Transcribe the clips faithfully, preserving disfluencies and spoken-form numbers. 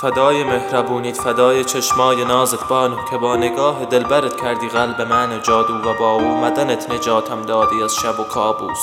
فدای مهربونیت، فدای چشمای نازت بانو، که با نگاه دلبرت کردی قلب من جادو، و با اومدنت نجاتم دادی از شب و کابوس.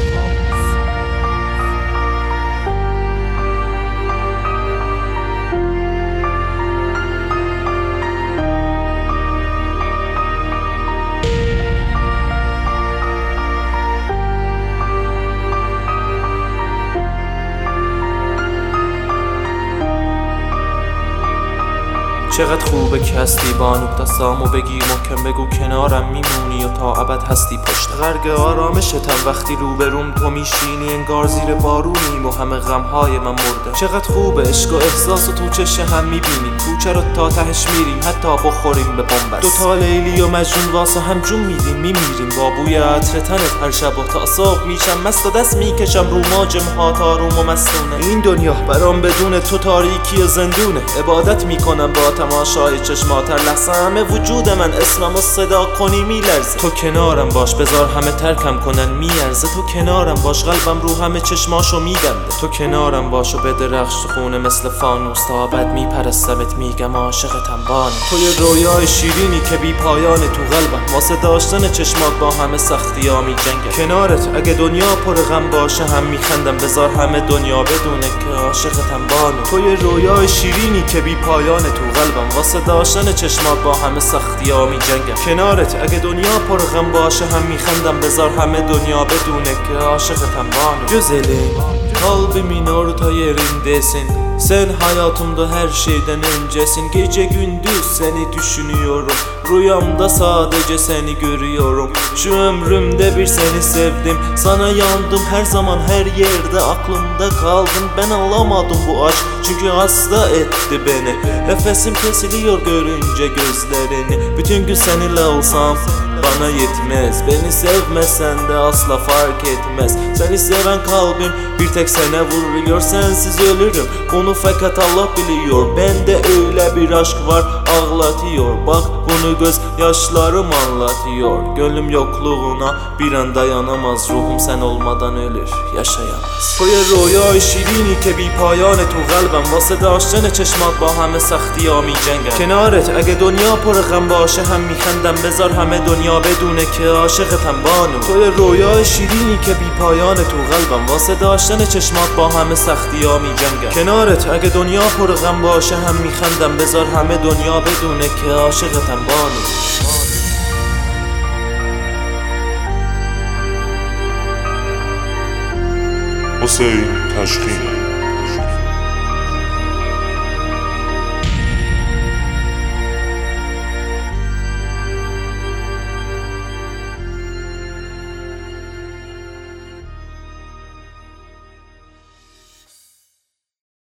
چقدر خوبه که هستی بانو، دستامو بگیر محکم بگو کنارم میمونی و تا ابد هستی پشت غرق آرامشتم. وقتی روبروم تو میشینی انگار زیر بارونیم و همه غمهای من مرده. چقدر خوبه عشق و احساس و تو چشه هم میبینیم، کوچه رو تا تهش میریم حتی بخوریم به بنبست. دوتا لیلی و مجنون واسه هم جون میدیم میمیریم با بوی عطر تنت هر شب و تا صبح میشم مست و دست میکشم رو موج موهات آروم و مستونه. این دنیا برام بدون تو تاریکی زندونه، عبادت میکنم با تماشای چشمات. هر لحظه همه وجود من اسممو صدا کنی میلرزه. تو کنارم باش بذار همه ترکم کنن میارزه. تو کنارم باش قلبم رو همه چشماشو میگنده. تو کنارم باش و بدرخش تو خونه مثل فانوس تا ابد میپرستمت میگم عاشقتم بانو. تو یه رویای شیرینی که بی پایان تو قلبم، واسه داشتن چشمات با همه سختی‌ها میجنگم. کنارت اگه دنیا پر غم باشه هم میخندم، بذار همه دنیا بدونه که عاشقتم بانو. تو یه رویای شیرینی که بی پایان تو قلبم، واسه داشتن چشمات با همه سختی‌ها میجنگم. کنارت اگه دنیا پر غم باشه هم میخندم، بذار همه dönüyor bedune ki aşıkıtan bana. Güzelim, kalbimin orta yerindesin. Sen hayatımda her şeyden öncesin. Gece gündüz seni düşünüyorum. Rüyamda sadece seni görüyorum. Şu ömrümde bir seni sevdim. Sana yandım her zaman her yerde. Aklımda kaldın, ben anlamadım bu aşk. Çünkü hasta etti beni. Nefesim kesiliyor görünce gözlerini. Bütün gün seninle olsam bana yetmez. Beni sevmesen de asla fark etmez. Seni seven kalbim bir tek sana vuruyor. Sensiz ölürüm, bunu fakat Allah biliyor. Bende öyle bir aşk var, ağlatıyor. Bak bunu göz yaşlarım anlatıyor. Gönlüm yokluğuna bir an dayanamaz. Ruhum sen olmadan ölür, yaşayamaz. توی رویای شیرینی که بی پایان تو قلبم، واسه داشتن چشمات با همه سختی‌ها می‌جنگم. کنارت اگه دنیا پر غم باشه هم میخندم. بذار همه دنیا بدونه که عاشقتم بانو. توی رویای شیرینی که بی پایان تو قلبم، واسه داشتن چشمات با همه سختی‌ها می‌جنگم. کنارت اگه دنیا پر غم باشه هم میخندم. بذار همه دنیا بدونه که عاشقتم بانو. حسین تشکین